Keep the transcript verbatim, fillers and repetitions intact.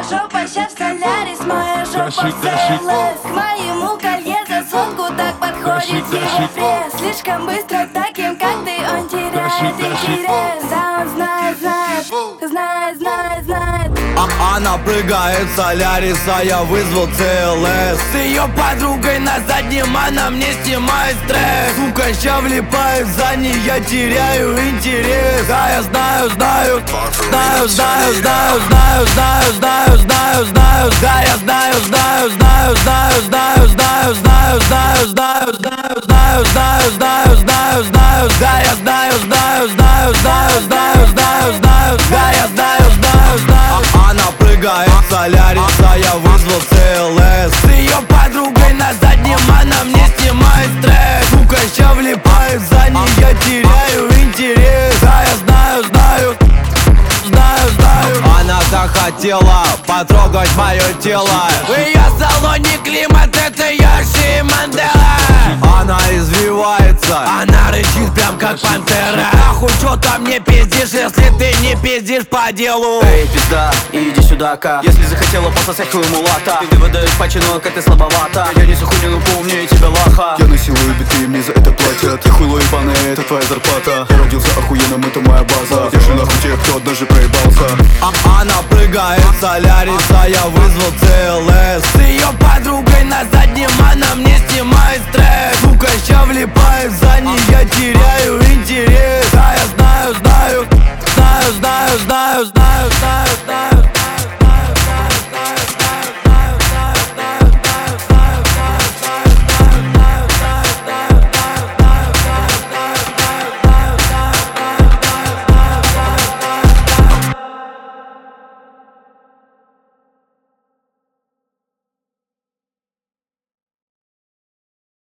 жопа щас в Солярис, моя жопа в Сейлес. К моему колье за сотку так подходит пресс. Слишком быстро таким, как ты, он теряет интерес. Да, он знает, знает, знает, знает, знает. А она прыгает в Солярис, а я вызвал Си Эл Эс. С ее подругой на заднем она мне снимает стресс. Сука, ща влипает за ней, я теряю интерес. Да, я знаю, знаю, знаю, знаю, знаю, знаю, знаю, знаю, знаю, знаю. Да, я знаю, знаю, знаю, знаю, знаю, знаю, знаю, знаю, знаю, знаю, знаю, знаю, знаю, знаю, знаю. Да, я знаю, знаю, знаю, знаю, знаю, знаю, знаю. Да, я знаю, знаю, знаю. Она прыгает в Солярис, а я вызвал Си Эл Эс. С ее подругой на заднем она мне снимает стресс. Сука, ща влипает за ней, я теряю интерес. Да, я знаю, знаю, знаю, знаю. Она захотела потрогать мое тело. В ее салоне климат, это Йоши Мандела. Она извивается, она рычит прям как пантера. Нахуй чё там не пиздишь, если ты не пиздишь по делу? Эй, пизда, иди сюда-ка. Если захотела пососать твою мулата, ты выдаешь почину, как ты слабовата. Я не за хуйню, но поумнее тебя лаха. Я насилую биты, мне за это платят. Ты хуйло ебаное, это твоя зарплата. Я родился охуенным, это моя база. Держи нахуй тех, кто однажды проебался. А она прыгает в Солярис, а я вызвал Си Эл Эс. С ее подругой на заднем она мне снимает стресс. Сука, ща влипает за ней, я теряю интерес. Да, я знаю, знаю, знаю, знаю, знаю, знаю, знаю, знаю.